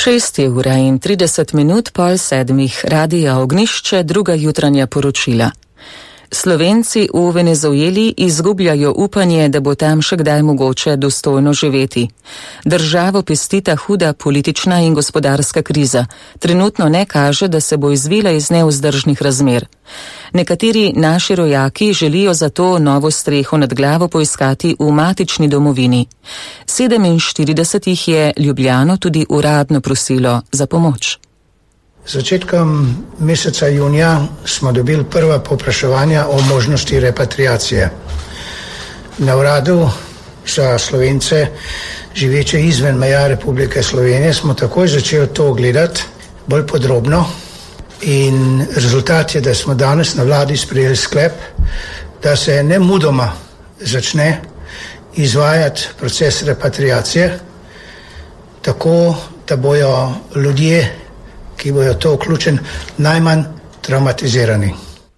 6:30 pol sedmih, Radio Ognjišče, druga jutranja poročila. Slovenci v Venezueli izgubljajo upanje, da bo tam še kdaj mogoče dostojno živeti. Državo pestita huda politična in gospodarska kriza. Trenutno ne kaže, da se bo izvila iz nevzdržnih razmer. Nekateri naši rojaki želijo zato novo streho nad glavo poiskati v matični domovini. 47 jih je Ljubljano tudi uradno prosilo za pomoč. Z začetkom meseca junija smo dobili prva povpraševanja o možnosti repatriacije. Na uradu za Slovence, živeče izven meja Republike Slovenije, smo takoj začeli to gledati bolj podrobno in rezultat je, da smo danes na vladi sprejeli sklep, da se nemudoma začne izvajati proces repatriacije, tako da bojo ljudje, ki bojo to vključen, najmanj traumatizirani.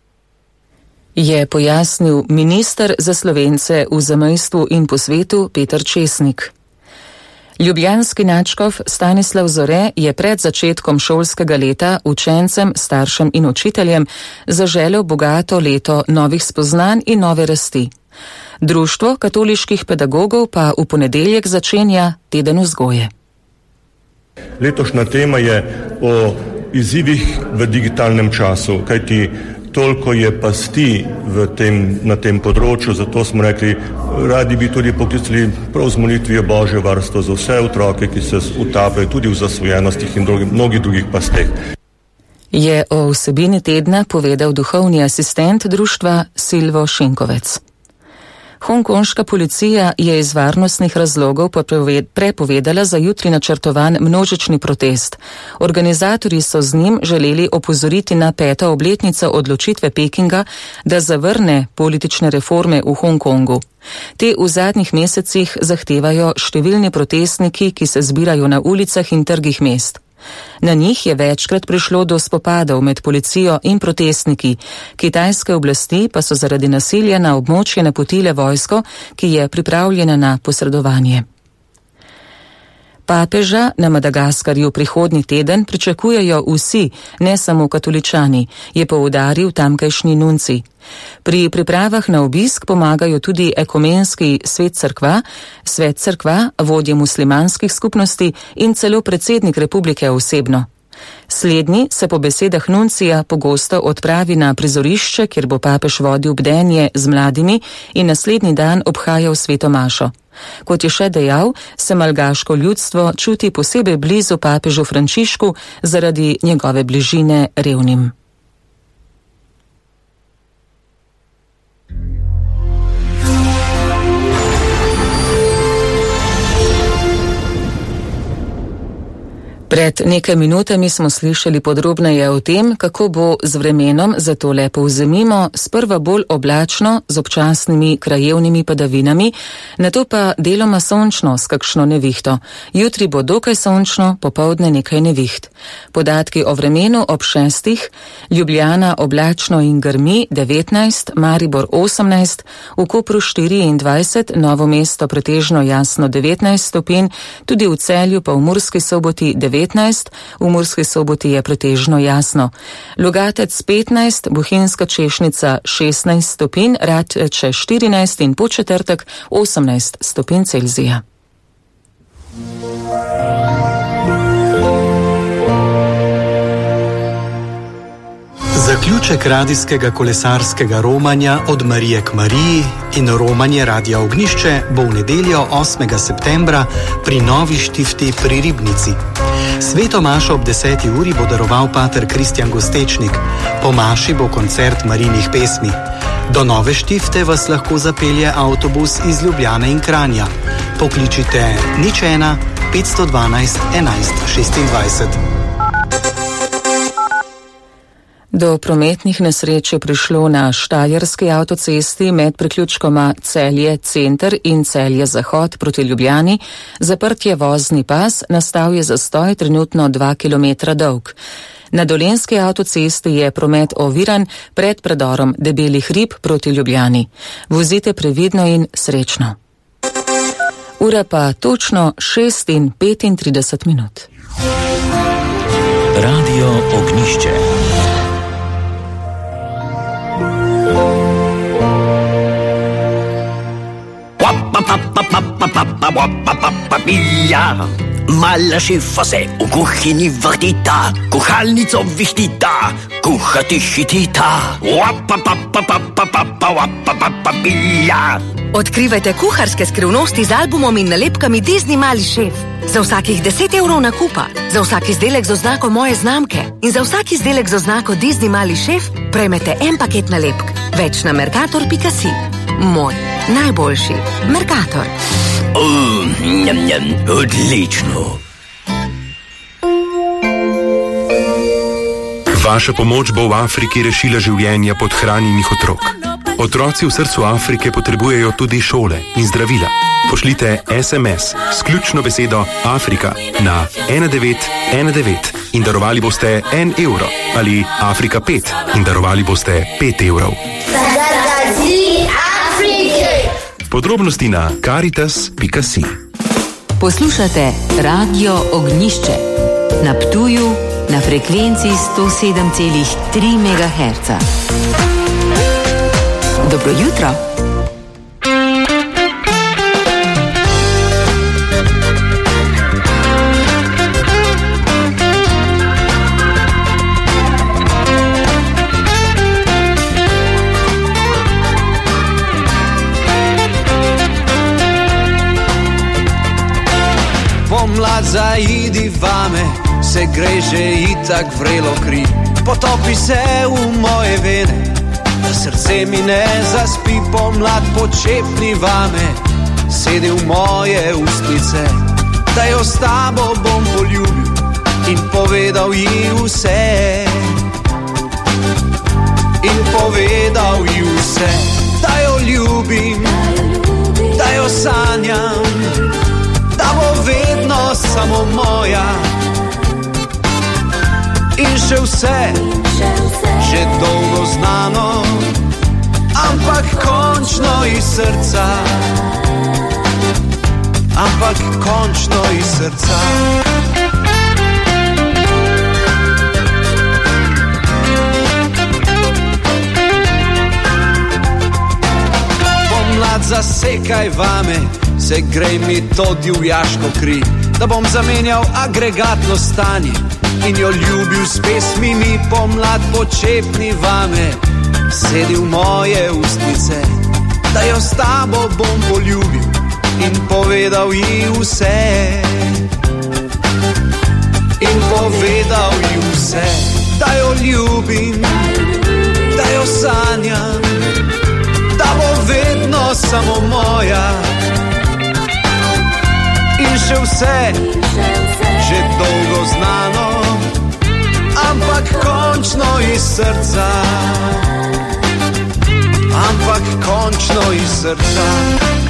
Je pojasnil minister za Slovence v zamejstvu in po svetu Peter Česnik. Ljubljanski nadškof Stanislav Zore je pred začetkom šolskega leta učencem, staršem in učiteljem zaželel bogato leto novih spoznanj in nove rasti. Društvo katoliških pedagogov pa v ponedeljek začenja teden vzgoje. Letošnja tema je o izzivih v digitalnem času, kajti toliko je pasti na tem področju, zato smo rekli, radi bi tudi poklicali prav z molitvijo Božje varstvo za vse otroke, ki se utapljajo tudi v zasvojenostih in mnogih drugih pasteh. Je o vsebini tedna povedal duhovni asistent društva Silvo Šinkovec. Hongkonška policija je iz varnostnih razlogov prepovedala za jutri načrtovan množični protest. Organizatorji so z njim želeli opozoriti na 5. obletnico odločitve Pekinga, da zavrne politične reforme v Hongkongu. Te v zadnjih mesecih zahtevajo številni protestniki, ki se zbirajo na ulicah in trgih mest. Na njih je večkrat prišlo do spopadov med policijo in protestniki. Kitajske oblasti pa so zaradi nasilja na območje napotile vojsko, ki je pripravljena na posredovanje. Papeža na Madagaskarju prihodnji teden pričakujejo vsi, ne samo katoličani, je poudaril tamkajšnji nunci. Pri pripravah na obisk pomagajo tudi ekumenski svet cerkva, vodje muslimanskih skupnosti in celo predsednik republike osebno. Slednji se po besedah nuncija pogosto odpravi na prizorišče, kjer bo papež vodil bdenje z mladimi in naslednji dan obhajal sveto mašo. Kot je še dejal, se malgaško ljudstvo čuti posebej blizu papežu Frančišku zaradi njegove bližine revnim. Pred nekaj minutami smo slišali podrobneje o tem, kako bo z vremenom, zato le povzemimo, sprva bolj oblačno z občasnimi krajevnimi padavinami, nato pa deloma sončno s kakšno nevihto. Jutri bo dokaj sončno, popoldne nekaj neviht. Podatki o vremenu ob 6. Ljubljana oblačno in grmi 19, Maribor 18, v Kopru 24, Novo mesto pretežno jasno 19 stopinj, tudi v Celju pa v Murski Soboti 19, v Murski Soboti je pretežno jasno. Logatec 15, Bohinjska Češnica 16 stopinj, Radeče 14 in po četrtek 18 stopinj Celzija. Zaključek radijskega kolesarskega romanja Od Marije k Mariji in romanje Radia Ognjišče bo v nedeljo 8. septembra pri Novi Štifti pri Ribnici. Sveto mašo ob 10. uri bo daroval pater Kristjan Gostečnik. Po maši bo koncert Marijinih pesmi. Do Nove Štifte vas lahko zapelje avtobus iz Ljubljane in Kranja. Pokličite 01 512 11 26. Do prometnih nesreč je prišlo na Štajerski avtocesti med priključkoma Celje Center in Celje Zahod proti Ljubljani. Zaprt je vozni pas, nastal je zastoj trenutno 2 km dolg. Na Dolenjski avtocesti je promet oviran pred predorom Debeli hrib proti Ljubljani. Vozite previdno in srečno. Ura pa točno 6:35. Radio Ognišče. Mala šefa se v kuhinji vrtita, kuhalnico vihtita, kuhati hitita. Odkrivajte kuharske skrivnosti z albumom in nalepkami Disney Mali šef. Za vsakih 10 evrov nakupa, za vsak izdelek z oznako moje znamke in za vsak izdelek z oznako Disney Mali šef prejmete en paket nalepk. Več na mercator.si. Moj najboljši Mercator. Odlično. Vaša pomoč bo v Afriki rešila življenja podhranjenih otrok. Otroci v srcu Afrike potrebujejo tudi šole in zdravila. Pošljite SMS s ključno besedo Afrika na 1919 in darovali boste 1 evro ali Afrika 5 in darovali boste 5 evrov. Podrobnosti na caritas.si. Poslušate Radio Ognišče na Ptuju na frekvenci 107,3 MHz. Dobro jutro. Pomlad zaidi vame, se greže itak vrelo kri, potopi se v moje vene, da srce mi ne zaspi. Pomlad počepni vame, sedi v moje ustnice, da jo s tabo bom poljubil in povedal ji vse. In povedal ji vse, da jo ljubim, da jo sanjam, da bo vedno samo moja. In še vse, že dolgo znano, ampak končno iz srca. Ampak končno iz srca. Pomlad zasekaj vame, se grej mi to divjaško kri, da bom zamenjal agregatno stanje in jo ljubil s pesmimi. Pomlad počepni vame, sedi v moje ustnice, da jo s tabo bom poljubil in povedal ji vse. In povedal ji vse, da jo ljubim, da jo sanjam, da bo vedno samo moja. In še vse, že dolgo znano, ampak končno iz srca. Ampak končno iz srca.